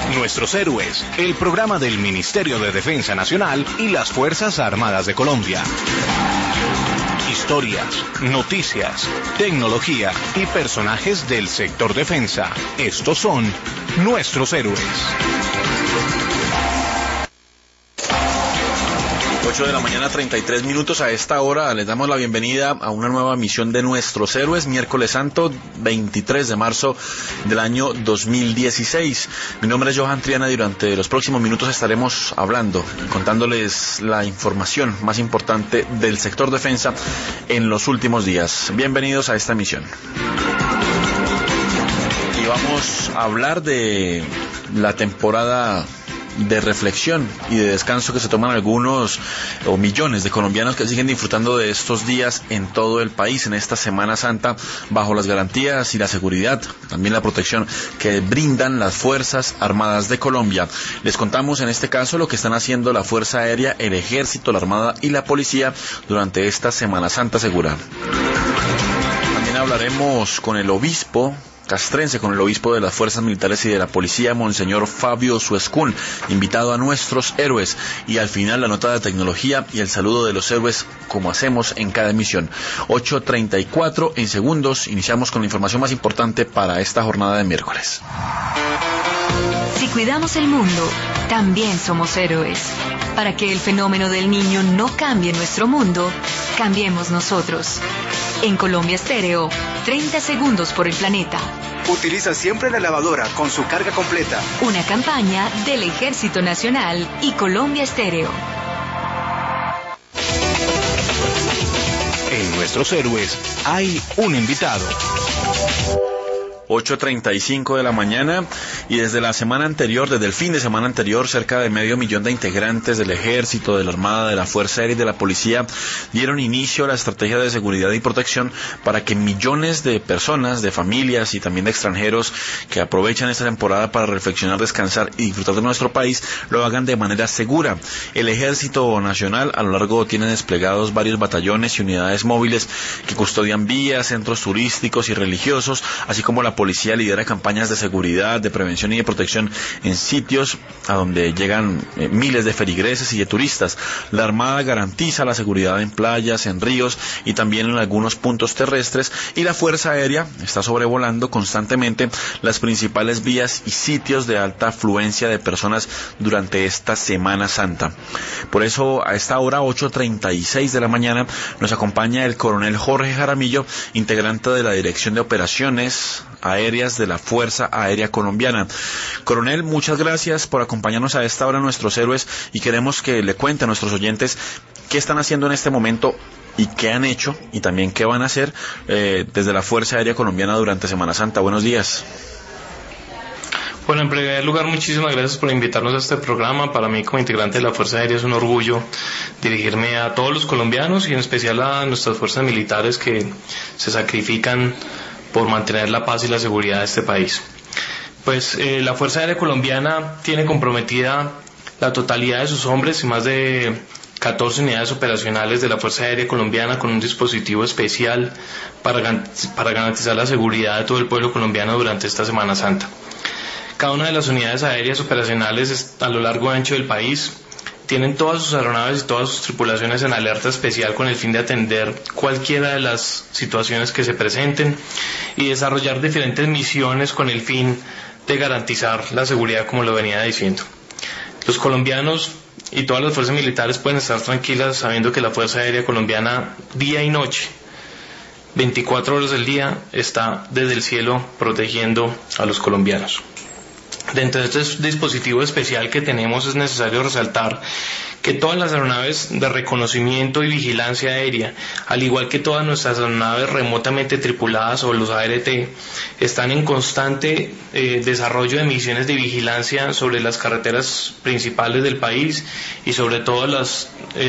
Nuestros Héroes, el programa del Ministerio de Defensa Nacional y las Fuerzas Armadas de Colombia. Historias, noticias, tecnología y personajes del sector defensa. Estos son Nuestros Héroes. 8 de la mañana, 33 minutos. A esta hora les damos la bienvenida a una nueva emisión de Nuestros Héroes, miércoles santo, 23 de marzo del año 2016. Mi nombre es Johan Triana y durante los próximos minutos estaremos hablando y contándoles la información más importante del sector defensa en los últimos días. Bienvenidos a esta emisión. Y vamos a hablar de la temporada de reflexión y de descanso que se toman algunos o millones de colombianos que siguen disfrutando de estos días en todo el país en esta Semana Santa, bajo las garantías y la seguridad, también la protección que brindan las Fuerzas Armadas de Colombia. Les contamos en este caso lo que están haciendo la Fuerza Aérea, el Ejército, la Armada y la Policía durante esta Semana Santa segura. También hablaremos con el obispo castrense, con el obispo de las Fuerzas Militares y de la Policía, Monseñor Fabio Suescún, invitado a Nuestros Héroes. Y al final la nota de tecnología y el saludo de los héroes, como hacemos en cada emisión. 8:34 en segundos. Iniciamos con la información más importante para esta jornada de miércoles. Si cuidamos el mundo, también somos héroes. Para que el fenómeno del niño no cambie nuestro mundo, cambiemos nosotros. En Colombia Estéreo, 30 segundos por el planeta. Utiliza siempre la lavadora con su carga completa. Una campaña del Ejército Nacional y Colombia Estéreo. En Nuestros Héroes hay un invitado. 8:35 de la mañana, y desde la semana anterior, desde el fin de semana anterior, cerca de 500,000 de integrantes del Ejército, de la Armada, de la Fuerza Aérea y de la Policía dieron inicio a la estrategia de seguridad y protección para que millones de personas, de familias y también de extranjeros que aprovechan esta temporada para reflexionar, descansar y disfrutar de nuestro país, lo hagan de manera segura. El Ejército Nacional a lo largo tiene desplegados varios batallones y unidades móviles que custodian vías, centros turísticos y religiosos, así como la Policía lidera campañas de seguridad, de prevención y de protección en sitios a donde llegan miles de feligreses y de turistas. La Armada garantiza la seguridad en playas, en ríos y también en algunos puntos terrestres, y la Fuerza Aérea está sobrevolando constantemente las principales vías y sitios de alta afluencia de personas durante esta Semana Santa. Por eso, a esta hora, 8:36 de la mañana, nos acompaña el coronel Jorge Jaramillo, integrante de la Dirección de Operaciones Aéreas de la Fuerza Aérea Colombiana. Coronel, muchas gracias por acompañarnos a esta hora, Nuestros Héroes, y queremos que le cuente a nuestros oyentes qué están haciendo en este momento y qué han hecho y también qué van a hacer desde la Fuerza Aérea Colombiana durante Semana Santa. Buenos días. Bueno, en primer lugar, muchísimas gracias por invitarnos a este programa. Para mí, como integrante de la Fuerza Aérea, es un orgullo dirigirme a todos los colombianos y en especial a nuestras fuerzas militares que se sacrifican por mantener la paz y la seguridad de este país. Pues la Fuerza Aérea Colombiana tiene comprometida la totalidad de sus hombres y más de 14 unidades operacionales de la Fuerza Aérea Colombiana con un dispositivo especial para garantizar la seguridad de todo el pueblo colombiano durante esta Semana Santa. Cada una de las unidades aéreas operacionales a lo largo y ancho del país tienen todas sus aeronaves y todas sus tripulaciones en alerta especial con el fin de atender cualquiera de las situaciones que se presenten y desarrollar diferentes misiones con el fin de garantizar la seguridad, como lo venía diciendo. Los colombianos y todas las fuerzas militares pueden estar tranquilas sabiendo que la Fuerza Aérea Colombiana, día y noche, 24 horas del día, está desde el cielo protegiendo a los colombianos. Dentro de este dispositivo especial que tenemos es necesario resaltar que todas las aeronaves de reconocimiento y vigilancia aérea, al igual que todas nuestras aeronaves remotamente tripuladas o los ART, están en constante desarrollo de misiones de vigilancia sobre las carreteras principales del país y sobre todo los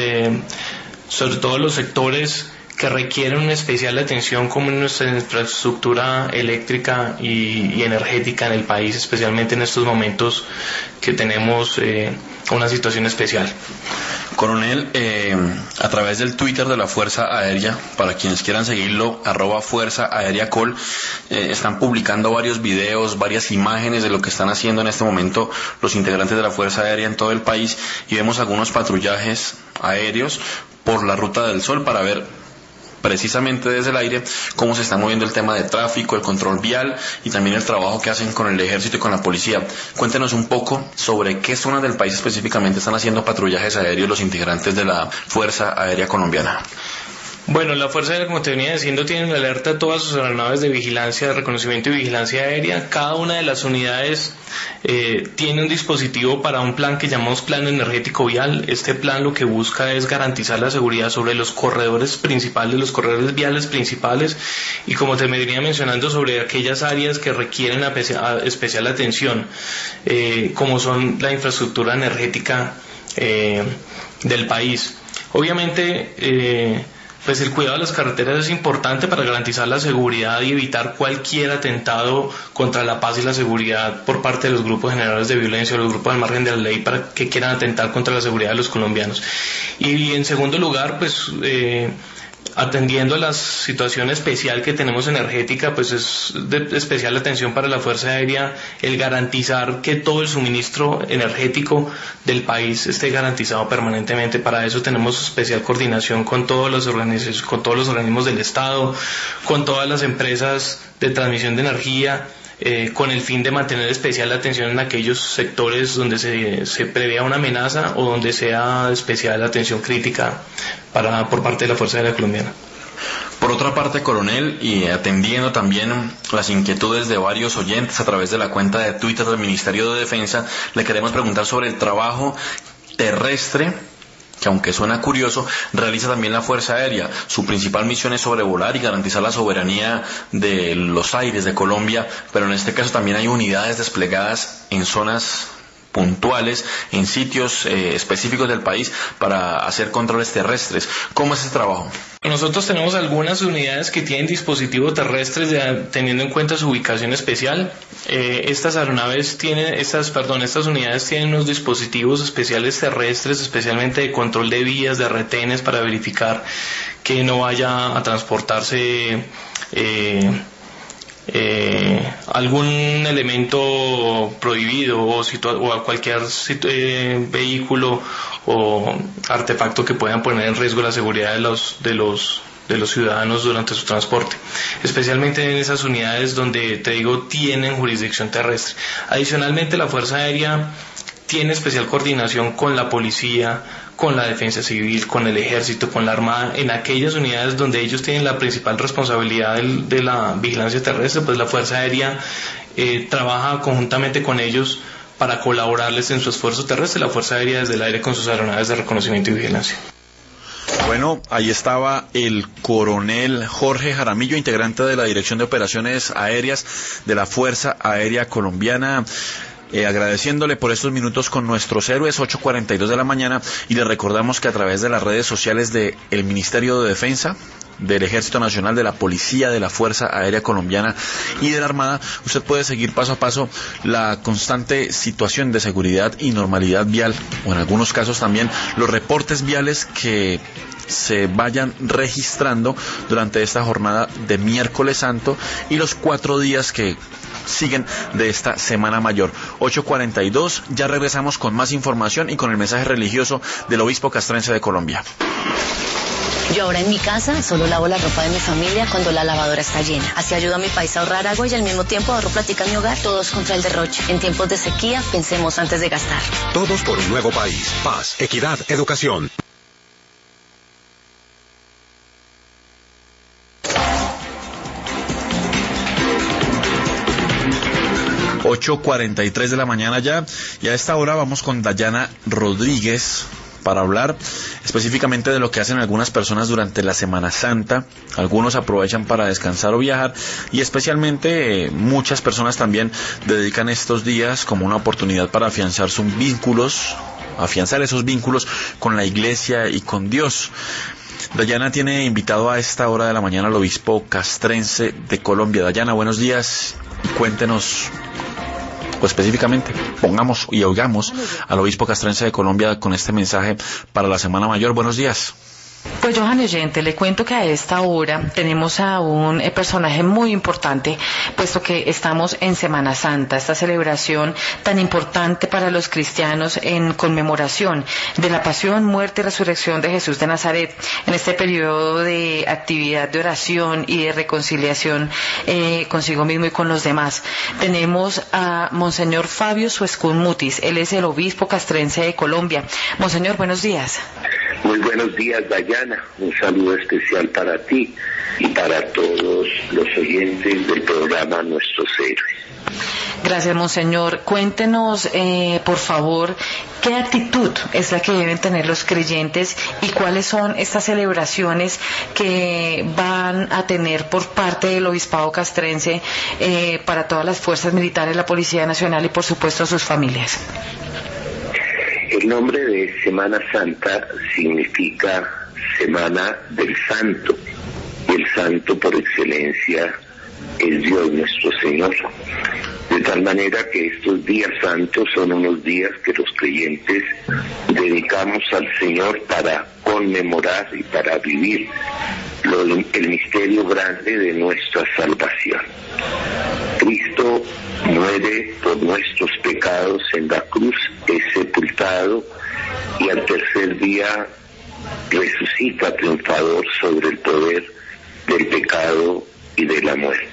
sectores que requieren una especial atención como nuestra infraestructura eléctrica y energética en el país, especialmente en estos momentos que tenemos una situación especial. Coronel, a través del Twitter de la Fuerza Aérea, para quienes quieran seguirlo, @FuerzaAéreaCol, están publicando varios videos, varias imágenes de lo que están haciendo en este momento los integrantes de la Fuerza Aérea en todo el país, y vemos algunos patrullajes aéreos por la Ruta del Sol para ver precisamente desde el aire cómo se está moviendo el tema de tráfico, el control vial y también el trabajo que hacen con el ejército y con la policía. Cuéntenos un poco sobre qué zonas del país específicamente están haciendo patrullajes aéreos los integrantes de la Fuerza Aérea Colombiana. Bueno, la Fuerza Aérea, como te venía diciendo, tiene en alerta todas sus aeronaves de vigilancia, de reconocimiento y vigilancia aérea. Cada una de las unidades tiene un dispositivo para un plan que llamamos Plan Energético Vial. Este plan lo que busca es garantizar la seguridad sobre los corredores principales, los corredores viales principales, y como te venía mencionando, sobre aquellas áreas que requieren especial atención, como son la infraestructura energética del país. Obviamente, pues el cuidado de las carreteras es importante para garantizar la seguridad y evitar cualquier atentado contra la paz y la seguridad por parte de los grupos generadores de violencia o los grupos al margen de la ley para que quieran atentar contra la seguridad de los colombianos. Y en segundo lugar, pues atendiendo a la situación especial que tenemos energética, pues es de especial atención para la Fuerza Aérea el garantizar que todo el suministro energético del país esté garantizado permanentemente. Para eso tenemos especial coordinación con todas las organizaciones, con todos los organismos del Estado, con todas las empresas de transmisión de energía, con el fin de mantener especial atención en aquellos sectores donde se prevea una amenaza o donde sea especial atención crítica por parte de la Fuerza Aérea Colombiana. Por otra parte, coronel, y atendiendo también las inquietudes de varios oyentes a través de la cuenta de Twitter del Ministerio de Defensa, le queremos preguntar sobre el trabajo terrestre que, aunque suena curioso, realiza también la Fuerza Aérea. Su principal misión es sobrevolar y garantizar la soberanía de los aires de Colombia, pero en este caso también hay unidades desplegadas en zonas puntuales, en sitios específicos del país para hacer controles terrestres. ¿Cómo es ese trabajo? Nosotros tenemos algunas unidades que tienen dispositivos terrestres teniendo en cuenta su ubicación especial. Estas unidades tienen unos dispositivos especiales terrestres, especialmente de control de vías, de retenes, para verificar que no vaya a transportarse algún elemento prohibido o a cualquier vehículo o artefacto que puedan poner en riesgo la seguridad de los ciudadanos durante su transporte, especialmente en esas unidades donde, te digo, tienen jurisdicción terrestre. Adicionalmente, la Fuerza Aérea tiene especial coordinación con la policía, con la defensa civil, con el ejército, con la armada, en aquellas unidades donde ellos tienen la principal responsabilidad de la vigilancia terrestre. Pues la Fuerza Aérea trabaja conjuntamente con ellos para colaborarles en su esfuerzo terrestre, la Fuerza Aérea desde el aire con sus aeronaves de reconocimiento y vigilancia. Bueno, ahí estaba el coronel Jorge Jaramillo, integrante de la Dirección de Operaciones Aéreas de la Fuerza Aérea Colombiana, agradeciéndole por estos minutos con nuestros héroes. 8:42 de la mañana, y le recordamos que a través de las redes sociales del Ministerio de Defensa, del Ejército Nacional, de la Policía, de la Fuerza Aérea Colombiana y de la Armada, usted puede seguir paso a paso la constante situación de seguridad y normalidad vial, o en algunos casos también los reportes viales que se vayan registrando durante esta jornada de miércoles santo y los 4 días que siguen de esta Semana Mayor. 8:42, ya regresamos con más información y con el mensaje religioso del obispo castrense de Colombia. Yo ahora en mi casa solo lavo la ropa de mi familia cuando la lavadora está llena. Así ayudo a mi país a ahorrar agua y al mismo tiempo ahorro plática en mi hogar. Todos contra el derroche. En tiempos de sequía, pensemos antes de gastar. Todos por un nuevo país. Paz, equidad, educación. ...8:43 de la mañana ya... ...y a esta hora vamos con Dayana Rodríguez... para hablar específicamente de lo que hacen algunas personas durante la Semana Santa. Algunos aprovechan para descansar o viajar, y especialmente muchas personas también dedican estos días como una oportunidad para afianzar esos vínculos con la iglesia y con Dios. Dayana tiene invitado a esta hora de la mañana al obispo castrense de Colombia. Dayana, buenos días. Cuéntenos pues específicamente pongamos y oigamos al obispo castrense de Colombia con este mensaje para la Semana Mayor. Buenos días. Pues Johan oyente, le cuento que a esta hora tenemos a un personaje muy importante, puesto que estamos en Semana Santa, esta celebración tan importante para los cristianos en conmemoración de la pasión, muerte y resurrección de Jesús de Nazaret, en este periodo de actividad de oración y de reconciliación consigo mismo y con los demás. Tenemos a Monseñor Fabio Suescún Mutis, él es el obispo castrense de Colombia. Monseñor, buenos días. Muy buenos días, Dayana. Un saludo especial para ti y para todos los oyentes del programa Nuestros Héroes. Gracias, Monseñor. Cuéntenos, por favor, qué actitud es la que deben tener los creyentes y cuáles son estas celebraciones que van a tener por parte del Obispado Castrense para todas las fuerzas militares, la Policía Nacional y, por supuesto, sus familias. El nombre de Semana Santa significa Semana del Santo, y el Santo por excelencia es Dios nuestro Señor. De tal manera que estos días santos son unos días que los creyentes dedicamos al Señor para conmemorar y para vivir el misterio grande de nuestra salvación. Cristo muere por nuestros pecados en la cruz, es sepultado y al tercer día resucita triunfador sobre el poder del pecado y de la muerte.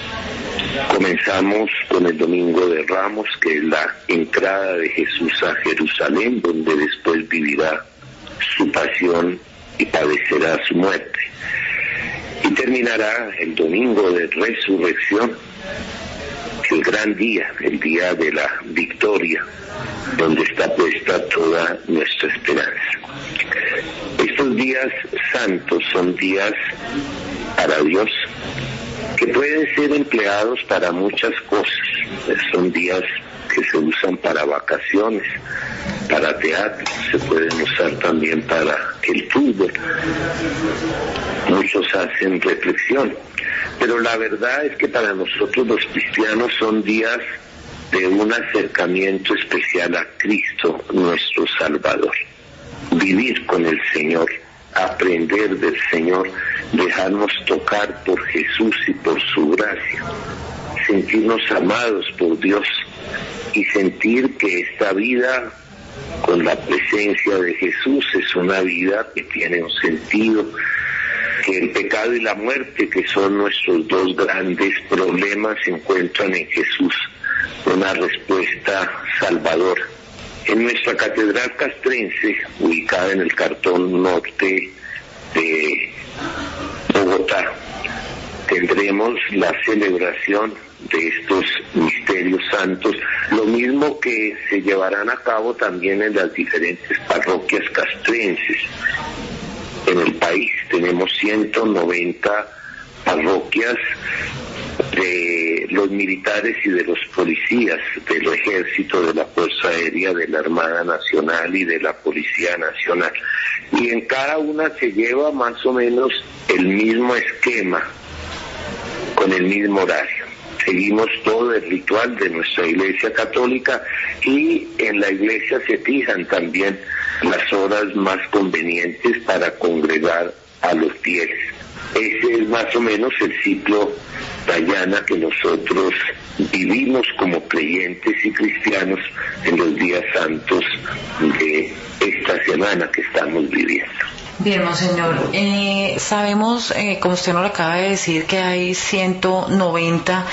Comenzamos con el Domingo de Ramos, que es la entrada de Jesús a Jerusalén, donde después vivirá su pasión y padecerá su muerte. Y terminará el Domingo de Resurrección, el gran día, el día de la victoria, donde está puesta toda nuestra esperanza. Estos días santos son días para Dios, que pueden ser empleados para muchas cosas. Son días que se usan para vacaciones, para teatro, se pueden usar también para el fútbol. Muchos hacen reflexión, pero la verdad es que para nosotros los cristianos son días de un acercamiento especial a Cristo, nuestro Salvador. Vivir con el Señor, aprender del Señor, dejarnos tocar por Jesús y por su gracia, sentirnos amados por Dios y sentir que esta vida con la presencia de Jesús es una vida que tiene un sentido, que el pecado y la muerte, que son nuestros dos grandes problemas, se encuentran en Jesús una respuesta salvadora. En nuestra catedral castrense, ubicada en el Cartón Norte de Bogotá, tendremos la celebración de estos misterios santos, lo mismo que se llevarán a cabo también en las diferentes parroquias castrenses. En el país tenemos 190 parroquias de los militares y de los policías, del ejército, de la Fuerza Aérea, de la Armada Nacional y de la Policía Nacional. Y en cada una se lleva más o menos el mismo esquema, con el mismo horario. Seguimos todo el ritual de nuestra Iglesia Católica y en la Iglesia se fijan también las horas más convenientes para congregar a los fieles. Ese es más o menos el ciclo, Dayana, que nosotros vivimos como creyentes y cristianos en los días santos de esta semana que estamos viviendo. Bien, Monseñor, sabemos, como usted nos lo acaba de decir, que hay 190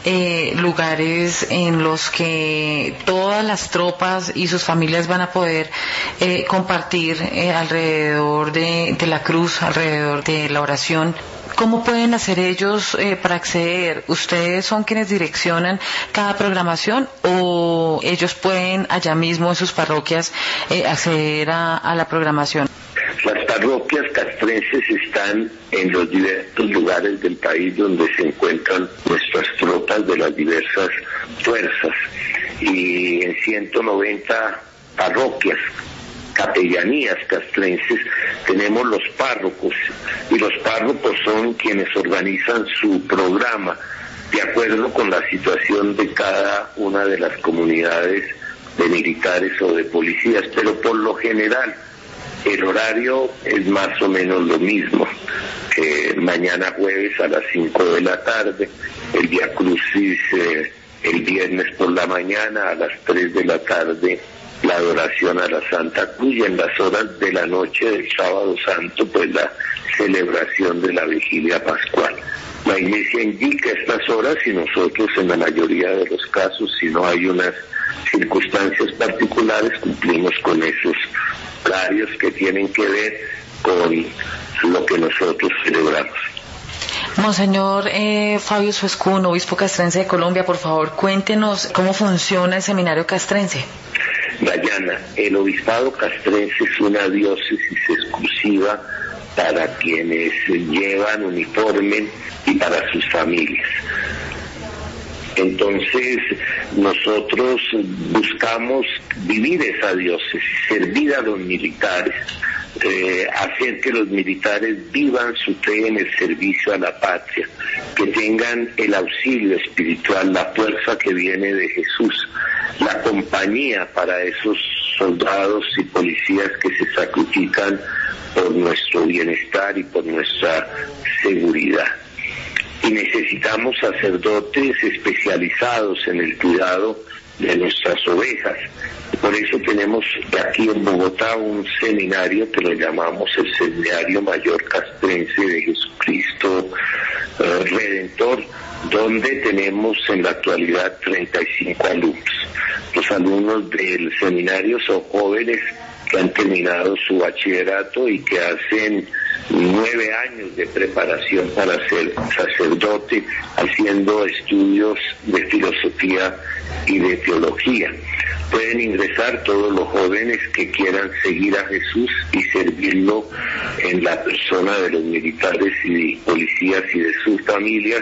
lugares en los que todas las tropas y sus familias van a poder compartir alrededor de la cruz, alrededor de la oración. ¿Cómo pueden hacer ellos para acceder? ¿Ustedes son quienes direccionan cada programación o ellos pueden allá mismo en sus parroquias acceder a la programación? Las parroquias castrenses están en los diversos lugares del país donde se encuentran nuestras tropas de las diversas fuerzas, y en 190 parroquias, capellanías castrenses, tenemos los párrocos, y los párrocos son quienes organizan su programa de acuerdo con la situación de cada una de las comunidades de militares o de policías, pero por lo general el horario es más o menos lo mismo. Mañana jueves a las 5 de la tarde, el Vía Crucis el viernes por la mañana a las 3 de la tarde, la adoración a la Santa Cruz, y en las horas de la noche del Sábado Santo, pues la celebración de la Vigilia Pascual. La Iglesia indica estas horas y nosotros en la mayoría de los casos, si no hay unas circunstancias particulares, cumplimos con esos horarios que tienen que ver con lo que nosotros celebramos. Monseñor Fabio Suescún, obispo castrense de Colombia, por favor, cuéntenos cómo funciona el seminario castrense. Dayana, el obispado castrense es una diócesis exclusiva para quienes llevan uniforme y para sus familias. Entonces, nosotros buscamos vivir esa diócesis, servir a los militares, hacer que los militares vivan su fe en el servicio a la patria, que tengan el auxilio espiritual, la fuerza que viene de Jesús, la compañía para esos soldados y policías que se sacrifican por nuestro bienestar y por nuestra seguridad. Y necesitamos sacerdotes especializados en el cuidado de nuestras ovejas. Por eso tenemos aquí en Bogotá un seminario que lo llamamos el Seminario Mayor Castrense de Jesucristo Redentor, donde tenemos en la actualidad 35 alumnos. Los alumnos del seminario son jóvenes que han terminado su bachillerato y que hacen 9 años de preparación para ser sacerdote, haciendo estudios de filosofía y de teología. Pueden ingresar todos los jóvenes que quieran seguir a Jesús y servirlo en la persona de los militares y policías y de sus familias.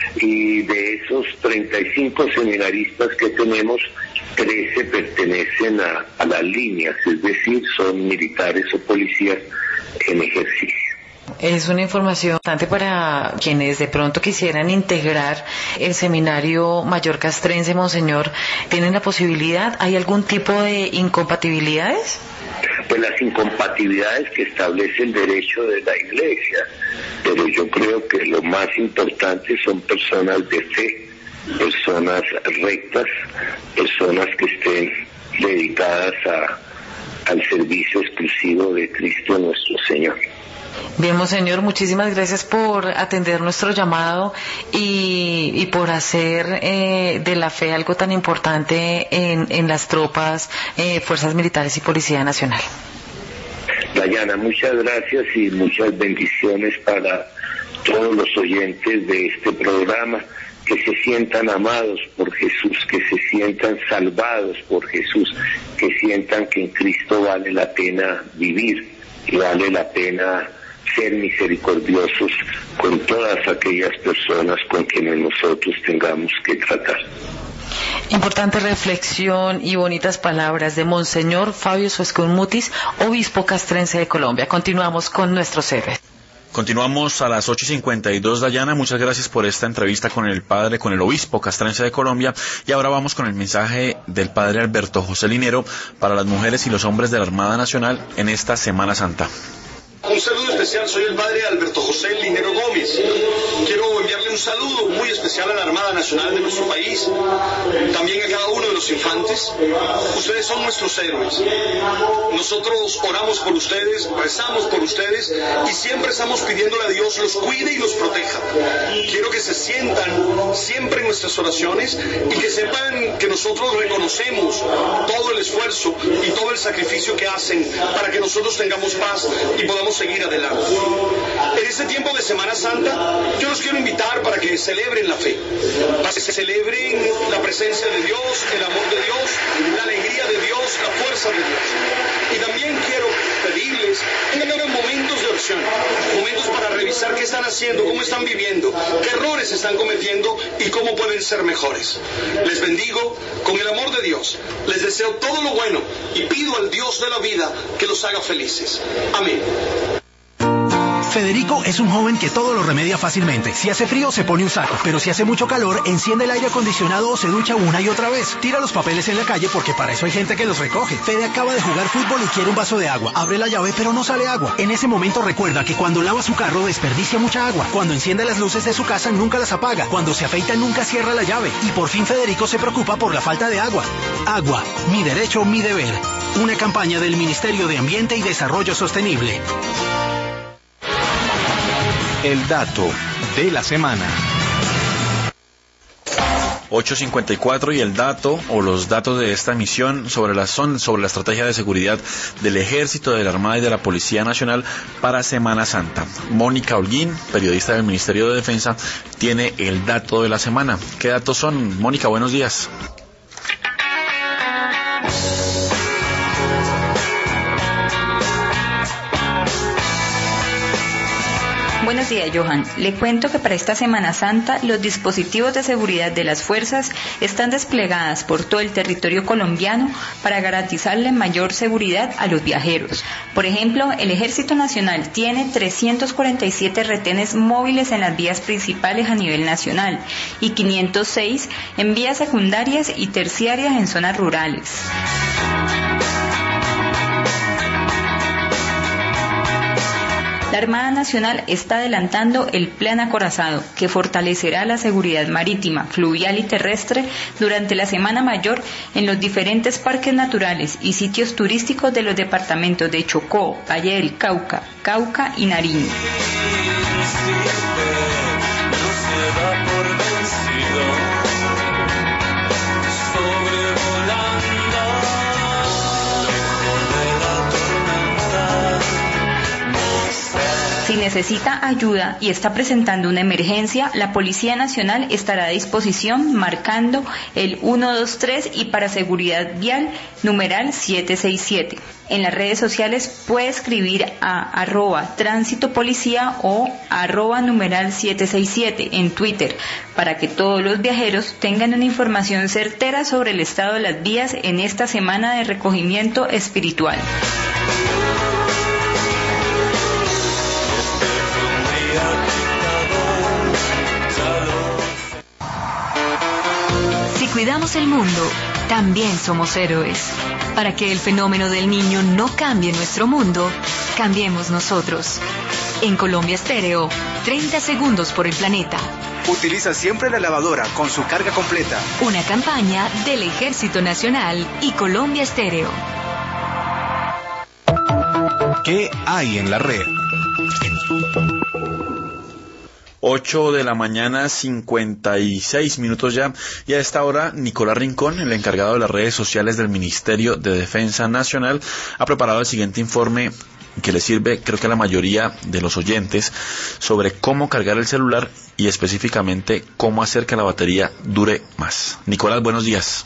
Y de esos 35 seminaristas que tenemos, 13 pertenecen a las líneas, es decir, son militares o policías en ejercicio. Es una información importante para quienes de pronto quisieran integrar el Seminario Mayor Castrense, Monseñor. ¿Tienen la posibilidad? ¿Hay algún tipo de incompatibilidades? Pues las incompatibilidades que establece el derecho de la Iglesia, pero yo creo que lo más importante son personas de fe, personas rectas, personas que estén dedicadas al servicio exclusivo de Cristo nuestro Señor. Bien, Monseñor, muchísimas gracias por atender nuestro llamado y por hacer de la fe algo tan importante en las tropas, fuerzas militares y Policía Nacional. Dayana, muchas gracias y muchas bendiciones para todos los oyentes de este programa, que se sientan amados por Jesús, que se sientan salvados por Jesús, que sientan que en Cristo vale la pena vivir y vale la pena ser misericordiosos con todas aquellas personas con quienes nosotros tengamos que tratar. Importante reflexión y bonitas palabras de Monseñor Fabio Suescún Mutis, obispo castrense de Colombia. Continuamos con nuestros héroes. Continuamos a las 8:52, Dayana. Muchas gracias por esta entrevista con el obispo castrense de Colombia. Y ahora vamos con el mensaje del padre Alberto José Linero para las mujeres y los hombres de la Armada Nacional en esta Semana Santa. Un saludo especial, soy el padre Alberto José Linero Gómez. Quiero enviarle un saludo muy especial a la Armada Nacional de nuestro país, también a cada uno de los infantes. Ustedes son nuestros héroes. Nosotros oramos por ustedes, rezamos por ustedes y siempre estamos pidiéndole a Dios los cuide y los proteja. Quiero que se sientan siempre en nuestras oraciones y que sepan que nosotros reconocemos todo el esfuerzo y todo el sacrificio que hacen para que nosotros tengamos paz y podamos seguir adelante. En este tiempo de Semana Santa, yo los quiero invitar para que celebren la fe, para que celebren la presencia de Dios, el amor de Dios, la alegría de Dios, la fuerza de Dios. Y también quiero pedirles que tengan momentos de oración, momentos para revisar qué están haciendo, cómo están viviendo, qué errores están cometiendo y cómo pueden ser mejores. Les bendigo con el amor de Dios, les deseo todo lo bueno y pido al Dios de la vida que los haga felices. Amén. Federico es un joven que todo lo remedia fácilmente. Si hace frío se pone un saco, pero si hace mucho calor enciende el aire acondicionado o se ducha una y otra vez. Tira los papeles en la calle porque para eso hay gente que los recoge. Fede acaba de jugar fútbol y quiere un vaso de agua. Abre la llave pero no sale agua. En ese momento recuerda que cuando lava su carro desperdicia mucha agua. Cuando enciende las luces de su casa nunca las apaga. Cuando se afeita nunca cierra la llave. Y por fin Federico se preocupa por la falta de agua. Agua, mi derecho, mi deber. Una campaña del Ministerio de Ambiente y Desarrollo Sostenible. El dato de la semana. 8:54 y el dato o los datos de esta emisión sobre la estrategia de seguridad del Ejército, de la Armada y de la Policía Nacional para Semana Santa. Mónica Holguín, periodista del Ministerio de Defensa, tiene el dato de la semana. ¿Qué datos son? Mónica, buenos días. Buenos días, Johan. Le cuento que para esta Semana Santa los dispositivos de seguridad de las fuerzas están desplegadas por todo el territorio colombiano para garantizarle mayor seguridad a los viajeros. Por ejemplo, el Ejército Nacional tiene 347 retenes móviles en las vías principales a nivel nacional y 506 en vías secundarias y terciarias en zonas rurales. La Armada Nacional está adelantando el Plan Acorazado, que fortalecerá la seguridad marítima, fluvial y terrestre durante la Semana Mayor en los diferentes parques naturales y sitios turísticos de los departamentos de Chocó, Valle del Cauca, Cauca y Nariño. Si necesita ayuda y está presentando una emergencia, la Policía Nacional estará a disposición marcando el 123 y para seguridad vial, numeral 767. En las redes sociales puede escribir a @tránsitopolicía o @numeral 767 en Twitter para que todos los viajeros tengan una información certera sobre el estado de las vías en esta semana de recogimiento espiritual. Si cuidamos el mundo, también somos héroes. Para que el fenómeno del niño no cambie nuestro mundo, cambiemos nosotros. En Colombia Estéreo, 30 segundos por el planeta. Utiliza siempre la lavadora con su carga completa. Una campaña del Ejército Nacional y Colombia Estéreo. ¿Qué hay en la red? 8 de la mañana, 56 minutos ya, y a esta hora Nicolás Rincón, el encargado de las redes sociales del Ministerio de Defensa Nacional, ha preparado el siguiente informe que le sirve, creo que a la mayoría de los oyentes, sobre cómo cargar el celular y específicamente cómo hacer que la batería dure más. Nicolás, buenos días.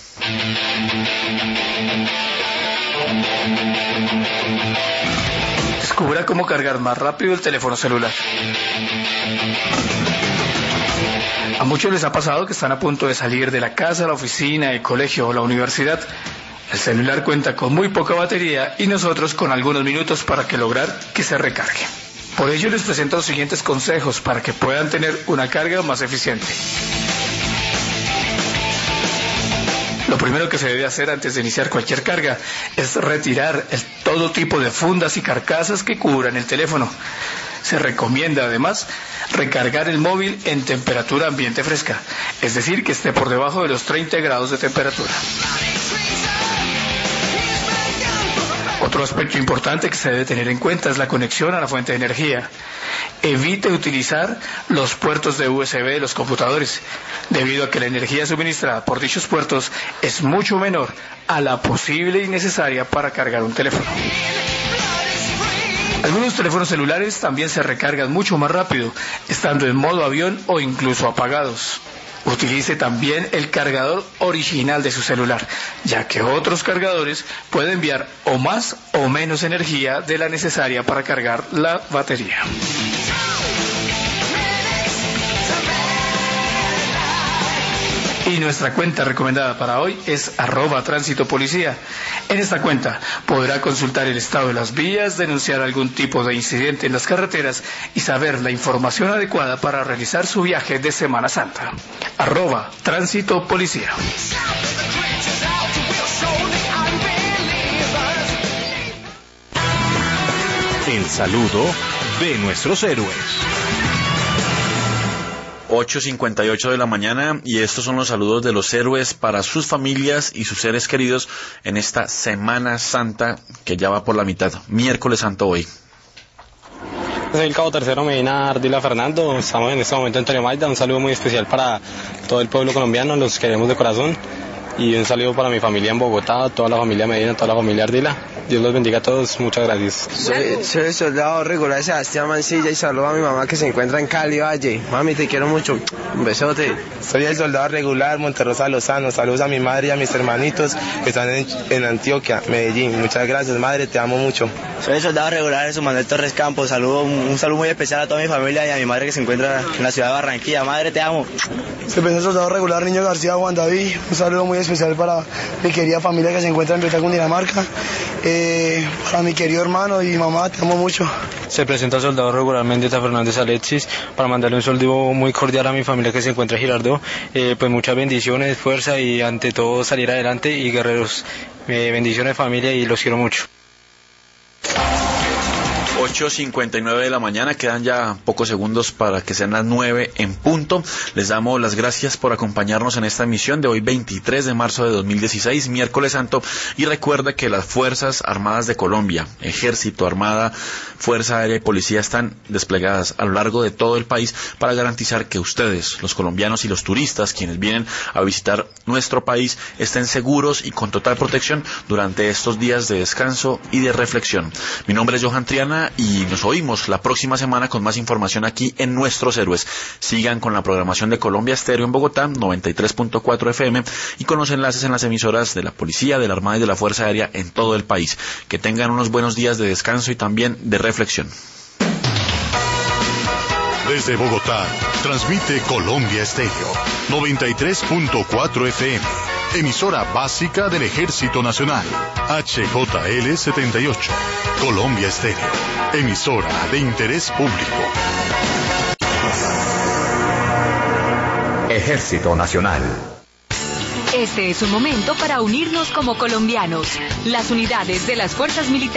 Descubra cómo cargar más rápido el teléfono celular. A muchos les ha pasado que están a punto de salir de la casa, la oficina, el colegio o la universidad. El celular cuenta con muy poca batería y nosotros con algunos minutos para lograr que se recargue. Por ello les presento los siguientes consejos para que puedan tener una carga más eficiente. Lo primero que se debe hacer antes de iniciar cualquier carga es retirar todo tipo de fundas y carcasas que cubran el teléfono. Se recomienda además recargar el móvil en temperatura ambiente fresca, es decir, que esté por debajo de los 30 grados de temperatura. Otro aspecto importante que se debe tener en cuenta es la conexión a la fuente de energía. Evite utilizar los puertos de USB de los computadores, debido a que la energía suministrada por dichos puertos es mucho menor a la posible y necesaria para cargar un teléfono. Algunos teléfonos celulares también se recargan mucho más rápido, estando en modo avión o incluso apagados. Utilice también el cargador original de su celular, ya que otros cargadores pueden enviar o más o menos energía de la necesaria para cargar la batería. Y nuestra cuenta recomendada para hoy es @tránsitopolicía. En esta cuenta podrá consultar el estado de las vías, denunciar algún tipo de incidente en las carreteras y saber la información adecuada para realizar su viaje de Semana Santa. @tránsitopolicía. El saludo de nuestros héroes. 8:58 de la mañana, y estos son los saludos de los héroes para sus familias y sus seres queridos en esta Semana Santa que ya va por la mitad, miércoles santo hoy. Soy el cabo tercero Medina Ardila Fernando, estamos en este momento en Torimaida. Un saludo muy especial para todo el pueblo colombiano, los queremos de corazón, y un saludo para mi familia en Bogotá, toda la familia Medina, toda la familia Ardila. Dios los bendiga a todos, muchas gracias. Soy el soldado regular Sebastián Mancilla y saludo a mi mamá que se encuentra en Cali Valle. Mami, te quiero mucho, un besote. Soy el soldado regular Monterrosa Lozano, saludos a mi madre y a mis hermanitos que están en Antioquia, Medellín. Muchas gracias, madre, te amo mucho. Soy el soldado regular Jesús Manuel Torres Campos, un saludo muy especial a toda mi familia y a mi madre que se encuentra en la ciudad de Barranquilla. Madre, te amo. Soy el soldado regular Niño García Juan David, un saludo muy especial para mi querida familia que se encuentra en Beta, Cundinamarca. Para mi querido hermano y mamá, te amo mucho. Se presenta el soldado regular Mendieta Fernández Alexis para mandarle un saludo muy cordial a mi familia que se encuentra en Girardot. Pues muchas bendiciones, fuerza y ante todo salir adelante, y guerreros, bendiciones familia y los quiero mucho. 8:59 de la mañana, quedan ya pocos segundos para que sean las 9 en punto. Les damos las gracias por acompañarnos en esta emisión de hoy 23 de marzo de 2016, miércoles santo, y recuerda que las Fuerzas Armadas de Colombia, Ejército, Armada, Fuerza Aérea y Policía están desplegadas a lo largo de todo el país para garantizar que ustedes, los colombianos y los turistas, quienes vienen a visitar nuestro país, estén seguros y con total protección durante estos días de descanso y de reflexión. Mi nombre es Johan Triana y nos oímos la próxima semana con más información aquí en Nuestros Héroes. Sigan con la programación de Colombia Estéreo en Bogotá, 93.4 FM, y con los enlaces en las emisoras de la Policía, de la Armada y de la Fuerza Aérea en todo el país. Que tengan unos buenos días de descanso y también de reflexión. Desde Bogotá, transmite Colombia Estéreo, 93.4 FM. Emisora básica del Ejército Nacional, HJL 78, Colombia Estéreo, emisora de interés público. Ejército Nacional. Este es un momento para unirnos como colombianos. Las unidades de las fuerzas militares